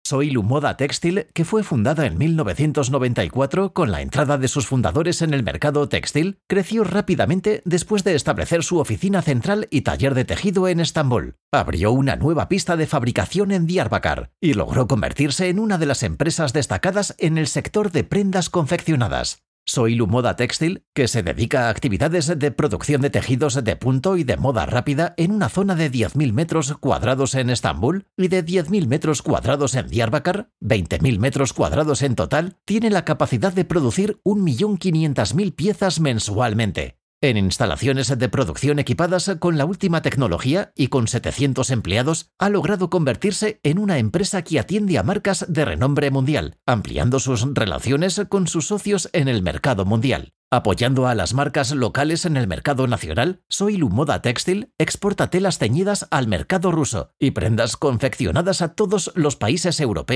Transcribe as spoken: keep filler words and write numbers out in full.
Soilu Moda Textil, que fue fundada en mil novecientos noventa y cuatro con la entrada de sus fundadores en el mercado textil, creció rápidamente después de establecer su oficina central y taller de tejido en Estambul. Abrió una nueva pista de fabricación en Diyarbakır y logró convertirse en una de las empresas destacadas en el sector de prendas confeccionadas. Soilu Moda Textil, que se dedica a actividades de producción de tejidos de punto y de moda rápida en una zona de diez mil metros cuadrados en Estambul y de diez mil metros cuadrados en Diyarbakır, veinte mil metros cuadrados en total, tiene la capacidad de producir un millón quinientas mil piezas mensualmente. En instalaciones de producción equipadas con la última tecnología y con setecientos empleados, ha logrado convertirse en una empresa que atiende a marcas de renombre mundial, ampliando sus relaciones con sus socios en el mercado mundial. Apoyando a las marcas locales en el mercado nacional, Soilu Moda Textil exporta telas teñidas al mercado ruso y prendas confeccionadas a todos los países europeos